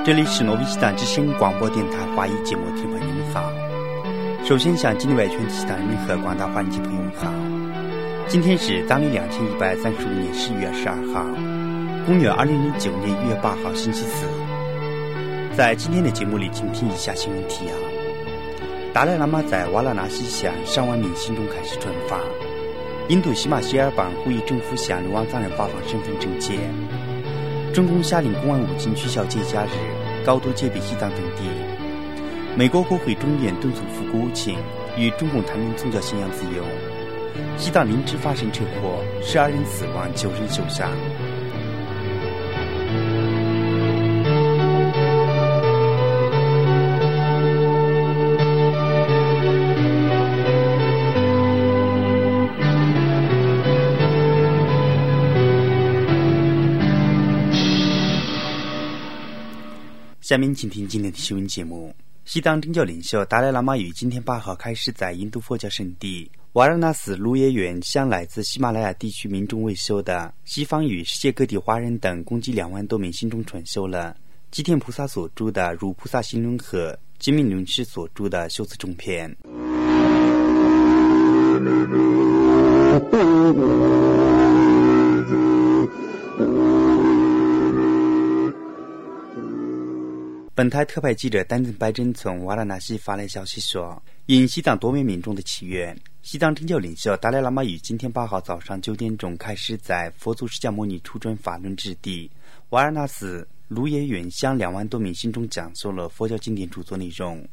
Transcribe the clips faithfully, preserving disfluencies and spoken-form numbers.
这里是诺维西党之声广播电台华语节目，听众朋友们好。首先向境内外全体西党人民和广大华人朋友们好。今天是当历两千一百三十五年十一月十二号，公元二零零九年一月八号星期四。在今天的节目里，请听以下新闻提要：达赖喇嘛在瓦拉纳西向上万名信众开始传法；印度喜马偕尔邦呼吁政府向流亡藏人发放身份证件；中共下令公安武警取消节假日，高度戒备西藏等地；美国国会众院敦促复国务卿与中共谈论宗教信仰自由；西藏林芝发生车祸，十二人死亡，九人受伤。下面请听今天的新闻节目。西藏政教领袖达赖喇嘛于今天八号开始在印度佛教圣地瓦拉纳斯卢耶园向来自喜马拉雅地区民众维修的西方与世界各地华人等共计两万多名信众传修了吉田菩萨所著的《如菩萨行论》和金明论师所著的《修辞中篇》。本台特派记者丹增白珍从瓦拉纳西发来消息说，因西藏多名民众的祈愿，西藏政教领袖达赖喇嘛于今天八号早上九点钟开始在佛祖释迦牟尼初转法轮之地瓦拉纳斯卢耶园向两万多名信众讲述了佛教经典著作内容。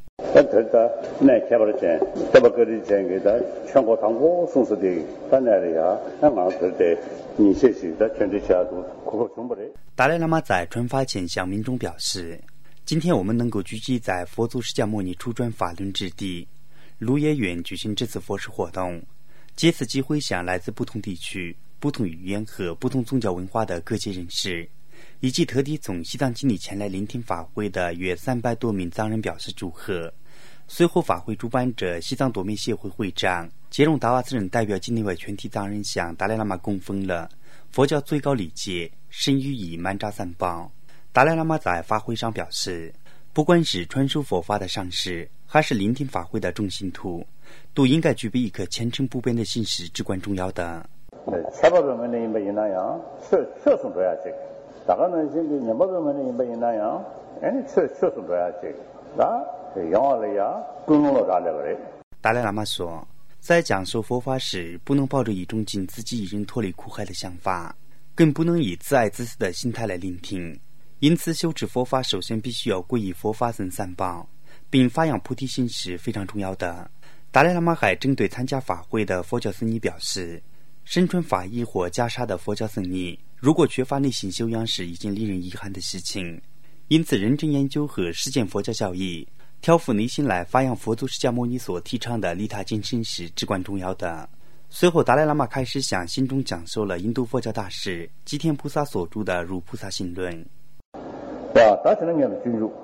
达赖喇嘛在传法前向民众表示，今天我们能够聚集在佛祖释迦牟尼初转法轮之地卢耶园举行这次佛事活动，借此机会向来自不同地区、不同语言和不同宗教文化的各界人士，以及特地从西藏境内前来聆听法会的约三百多名藏人表示祝贺。随后，法会主办者西藏多媒协会会长杰隆达瓦斯人代表境内外全体藏人向达赖喇嘛供奉了佛教最高礼节神谕以曼扎三宝。达赖喇嘛在法会上表示，不管是传授佛法的上师，还是聆听法会的众信徒，都应该具备一颗虔诚不变的心是至关重要的。达赖喇嘛说，在讲授佛法时，不能抱着一种尽自己一人脱离苦海的想法，更不能以自爱自私的心态来聆听。因此，修持佛法首先必须要皈依佛法僧三宝，并发扬菩提心是非常重要的。达赖喇嘛还针对参加法会的佛教僧尼表示，身穿法衣或袈裟的佛教僧尼，如果缺乏内心修养是一件令人遗憾的事情。因此，认真研究和实践佛教教义，调伏内心来发扬佛祖释迦牟尼所提倡的利他精神是至关重要的。随后，达赖喇嘛开始向信众讲授了印度佛教大师吉田菩萨所著的《如菩萨行论》。 자, 다시는 게 진주.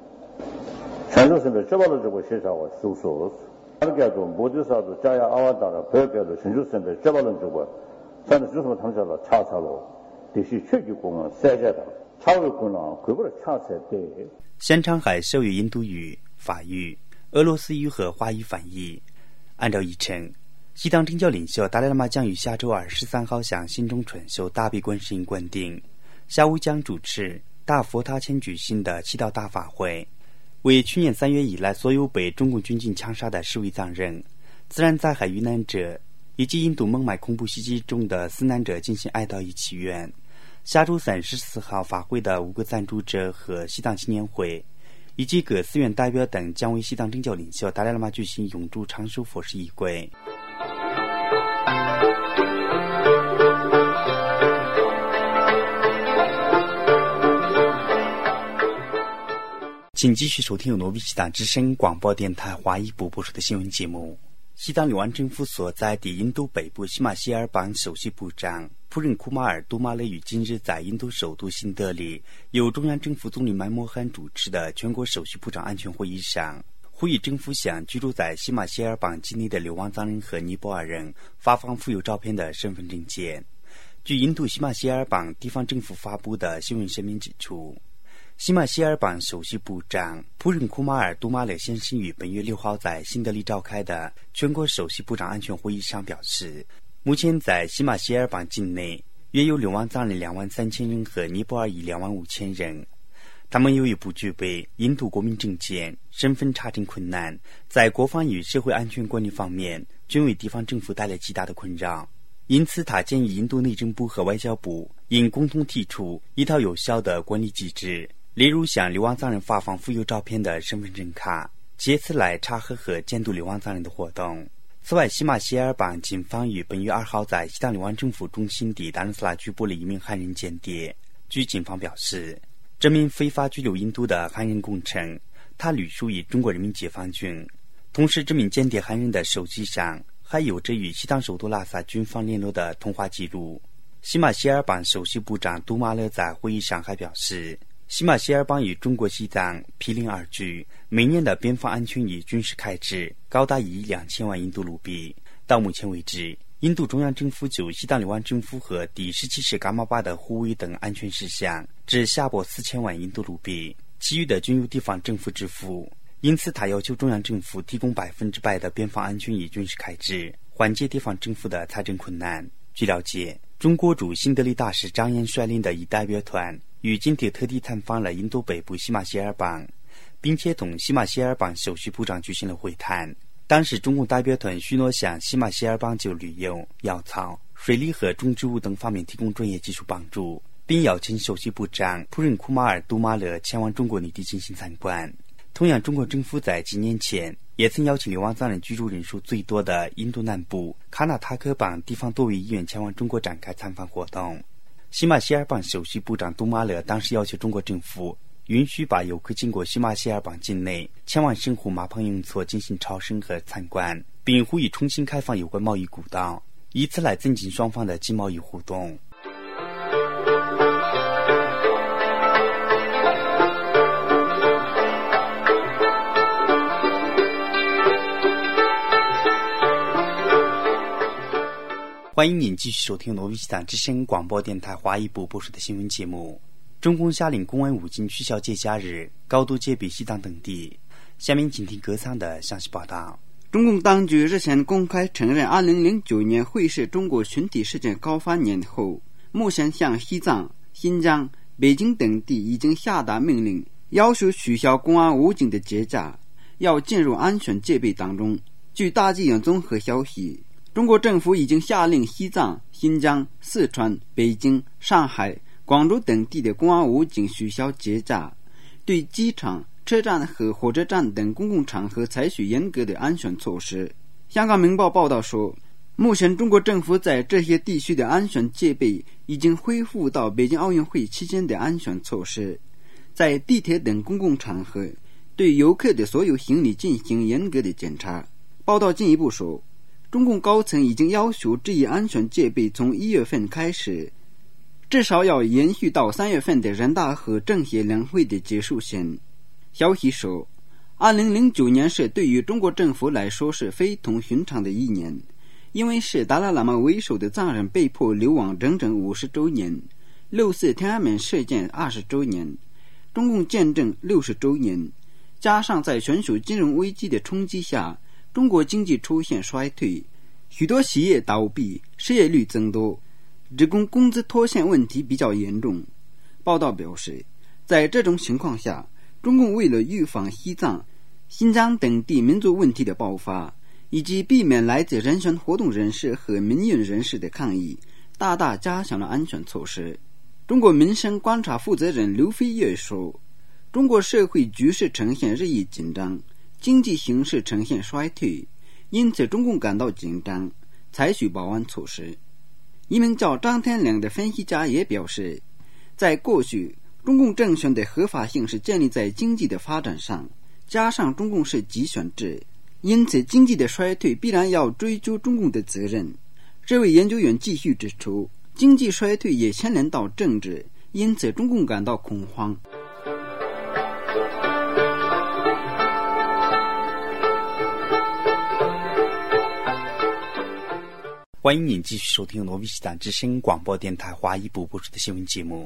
전주선배 접어가지고 시사하고 수수. 그렇게도 모두사도 자야 아와다라 배겨도 전주선배 접어는 주고. 저는 주소만 탐사로 차차로 대시 최기공은 세제다. 차울구나 그거를 차세 때. 现场还授予印度语、法语、俄罗斯语和华语翻译。按照议程，西藏政教领袖达赖喇嘛将于下周二十三号向信众传授大悲观世音灌顶，下午将主持大佛塔前举行的祈祷大法会，为去年三月以来所有被中共军警枪杀的十位藏人、自然灾害遇难者以及印度孟买恐怖袭击中的死难者进行哀悼与祈愿。下周三十四号法会的五个赞助者和西藏青年会以及各寺院代表等将为西藏政教领袖达赖喇嘛举行永驻长寿佛事仪轨。请继续收听由诺维西党之声广播电台华语部播出的新闻节目。西藏流亡政府所在地印度北部喜马偕尔邦首席部长普仁库马尔杜马雷于今日在印度首都新德里由中央政府总理曼莫罕主持的全国首席部长安全会议上，呼吁政府向居住在喜马偕尔邦境内的流亡藏人和尼泊尔人发放附有照片的身份证件。据印度喜马偕尔邦地方政府发布的新闻声明指出， 喜马歇尔邦首席部长普仁库马尔·杜马勒先生于本月六号在新德里召开的全国首席部长安全会议上表示，目前在喜马歇尔邦境内约有流亡藏人两万三千人和尼泊尔裔两万五千人，他们由于不具备印度国民证件，身份查证困难，在国防与社会安全管理方面均为地方政府带来极大的困扰。因此他建议印度内政部和外交部应共同提出一套有效的管理机制，例如向流亡藏人发放附有照片的身份证卡，借此来查核和监督流亡藏人的活动。此外，喜马歇尔邦警方于本月二号在西藏流亡政府中心地达鲁斯拉拘捕了一名汉人间谍。据警方表示，这名非法拘留印度的汉人供称，他隶属于中国人民解放军。同时，这名间谍汉人的手机上还有着与西藏首都拉萨军方联络的通话记录。喜马歇尔邦首席部长杜马勒在会议上还表示，喜马歇尔邦与中国西藏毗邻而居，每年的边防安全与军事开支高达一亿两千万印度卢比。到目前为止，印度中央政府就西藏流亡政府和第十七师伽马巴的护卫等安全事项只下拨四千万印度卢比，其余的均由地方政府支付。因此，他要求中央政府提供百分之百的边防安全与军事开支，缓解地方政府的财政困难。据了解，中国驻新德里大使张燕率领的一代表团于今天特地探访了印度北部喜马歇尔邦，并且同喜马歇尔邦首席部长举行了会谈。当时中共代表团许诺向喜马歇尔邦就旅游、药草、水利和种植物等方面提供专业技术帮助，并邀请首席部长普仁库马尔·杜马勒前往中国内地进行参观。同样，中国政府在几年前也曾邀请流亡藏人居住人数最多的印度南部卡纳塔克邦地方多位议员前往中国展开参访活动。喜马歇尔邦首席部长杜马勒当时要求中国政府允许把游客经过喜马歇尔邦境内前往神户马旁雍措进行朝圣和参观，并呼吁重新开放有关贸易古道，以此来增进双方的经贸易互动。欢迎您继续收听罗威西藏之声广播电台华语部播出的新闻节目。中共下令公安武警取消节假日，高度戒备西藏等地。下面请听歌桑的详细报道。 中共当局日前公开承认，二零零九年会是中国群体事件高发年后，目前向西藏、新疆、北京等地已经下达命令，要求取消公安武警的节假，要进入安全戒备当中。据大纪元综合消息，中国政府已经下令西藏、新疆、四川、北京、上海、广州等地的公安武警取消节假，对机场、车站和火车站等公共场合采取严格的安全措施。香港明报报道说，目前中国政府在这些地区的安全戒备已经恢复到北京奥运会期间的安全措施，在地铁等公共场合对游客的所有行李进行严格的检查。报道进一步说，中共高层已经要求这一安全戒备从一月份开始，至少要延续到三月份的人大和政协两会的结束前。消息说，二零零九年是对于中国政府来说是非同寻常的一年，因为是达赖喇嘛为首的藏人被迫流亡整整五十周年，六四天安门事件二十周年，中共建政六十周年，加上在全球金融危机的冲击下，中国经济出现衰退，许多企业倒闭，失业率增多，职工工资拖欠问题比较严重。报道表示，在这种情况下，中共为了预防西藏、新疆等地民族问题的爆发，以及避免来自人权活动人士和民运人士的抗议，大大加强了安全措施。中国民生观察负责人刘飞跃说，中国社会局势呈现日益紧张，经济形势呈现衰退，因此中共感到紧张，采取保安措施。一名叫张天良的分析家也表示，在过去中共政权的合法性是建立在经济的发展上，加上中共是集权制，因此经济的衰退必然要追究中共的责任。这位研究员继续指出，经济衰退也牵连到政治，因此中共感到恐慌。 欢迎您继续收听罗威西藏之声广播电台华语部播出的新闻节目。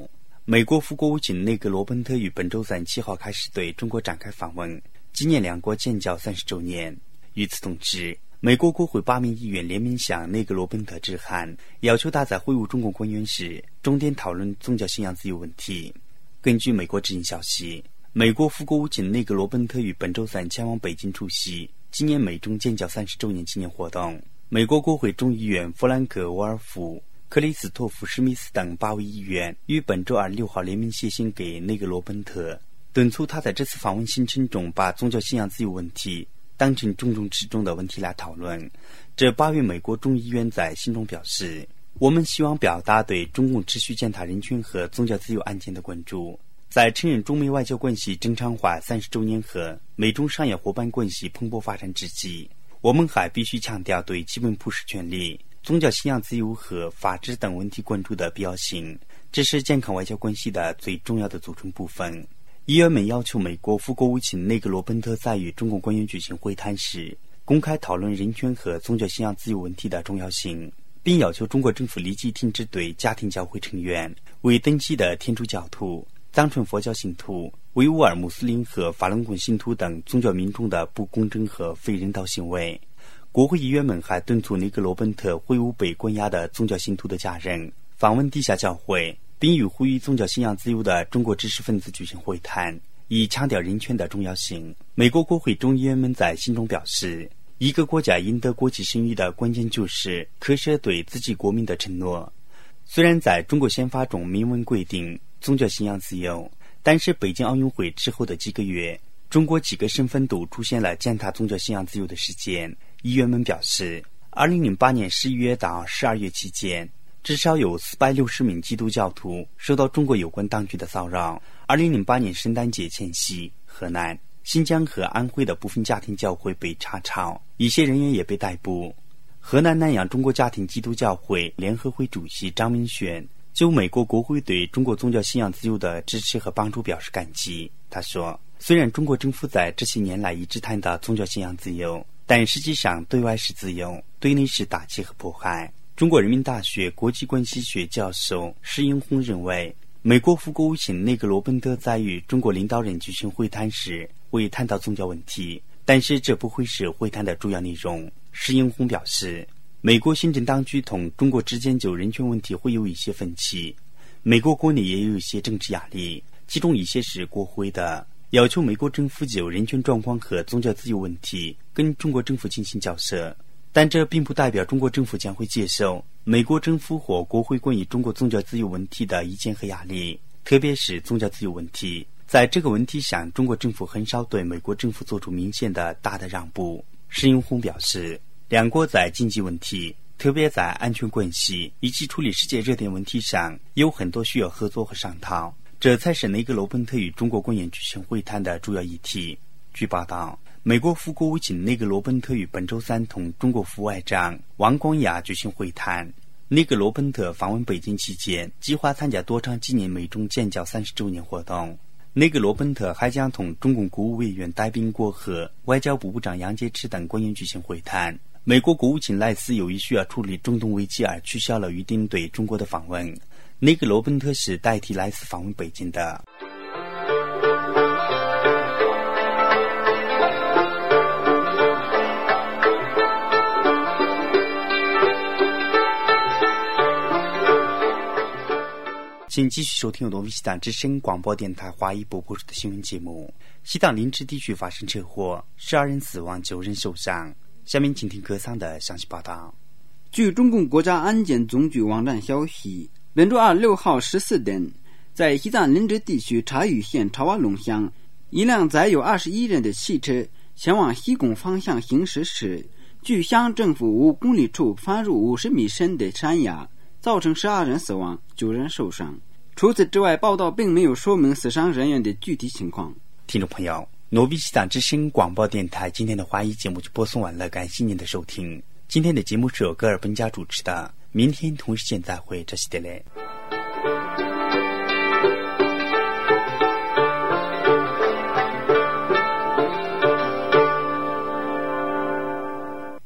美国副国务卿内阁罗本特于本周三七号开始对中国展开访问，纪念两国建交三十周年。与此同时，美国国会八名议员联名向内阁罗本特致函，要求他在会晤中共官员时重点讨论宗教信仰自由问题。根据美国之音消息，美国副国务卿内阁罗本特于本周三前往北京出席纪念美中建交三十周年纪念活动。美国国会众议员弗兰克·沃尔夫、克里斯托弗·史密斯等八位议员于本周二六号联名写信给内阁罗本特，敦促他在这次访问行程中把宗教信仰自由问题当成重中之重的问题来讨论。这八位美国众议员在信中表示，我们希望表达对中共持续践踏人权和宗教自由案件的关注。在承认中美外交关系正常化三十周年和美中商业伙伴关系蓬勃发展之际，我们还必须强调对基本普世权利、宗教信仰自由和法治等问题关注的必要性，这是健康外交关系的最重要的组成部分。议员们要求美国副国务卿内阁罗本特在与中共官员举行会谈时，公开讨论人权和宗教信仰自由问题的重要性，并要求中国政府立即停止对家庭教会成员、未登记的天主教徒、藏传佛教信徒、维吾尔穆斯林和法轮功信徒等宗教民众的不公正和非人道行为。国会议员们还敦促内阁罗本特会晤被关押的宗教信徒的家人，访问地下教会，并与呼吁宗教信仰自由的中国知识分子举行会谈，以强调人权的重要性。美国国会众议员们在信中表示，一个国家赢得国际声誉的关键就是恪守对自己国民的承诺。虽然在中国宪法中明文规定宗教信仰自由，但是北京奥运会之后的几个月，中国几个省份都出现了践踏宗教信仰自由的事件。议员们表示，二零零八年十一月到十二月期间，至少有四百六十名基督教徒受到中国有关当局的骚扰。二零零八年圣诞节前夕，河南、新疆和安徽的部分家庭教会被查抄，一些人员也被逮捕。河南南阳中国家庭基督教会联合会主席张明轩就美国国会对中国宗教信仰自由的支持和帮助表示感激。他说，虽然中国政府在这些年来一直谈到宗教信仰自由，但实际上对外是自由，对内是打击和迫害。中国人民大学国际关系学教授施英红认为，美国副国务卿内阁罗本特在与中国领导人举行会谈时会谈到宗教问题，但是这不会是会谈的主要内容。施英红表示，美国行政当局同中国之间就人权问题会有一些分歧，美国国内也有一些政治压力，其中一些是国会的，要求美国政府就人权状况和宗教自由问题跟中国政府进行交涉。但这并不代表中国政府将会接受美国政府或国会关于中国宗教自由问题的意见和压力，特别是宗教自由问题。在这个问题上，中国政府很少对美国政府做出明显的大的让步。施英红表示，两国在经济问题，特别在安全关系以及处理世界热点问题上有很多需要合作和商讨，这才是内阁罗本特与中国官员举行会谈的主要议题。据报道，美国副国务卿内阁罗本特于本周三同中国副外长王光亚举行会谈。内阁罗本特访问北京期间，计划参加多场纪念美中建交三十周年活动。内阁罗本特还将同中共国务委员戴秉国和外交部部长杨洁篪等官员举行会谈。美国国务卿赖斯由于需要处理中东危机而取消了预定对中国的访问，内阁罗本特是代替赖斯访问北京的。请继续收听由东西党之声广播电台华语播播出的新闻节目。西藏林芝地区发生车祸，十二人死亡，九人受伤。下面请听歌桑的详细报道。 据中共国家安检总局网站消息，本周二六号十四点，在西藏林芝地区察隅县查瓦龙乡，一辆载有二十一人的汽车前往西贡方向行驶时，距乡政府五公里处翻入五十米深的山崖，造成十二人死亡，九人受伤。除此之外，报道并没有说明死伤人员的具体情况。 听众朋友，诺比西藏之声广播电台今天的华语节目就播送完了，感谢您的收听。今天的节目是由戈尔本家主持的，明天同时间再会，这是德雷。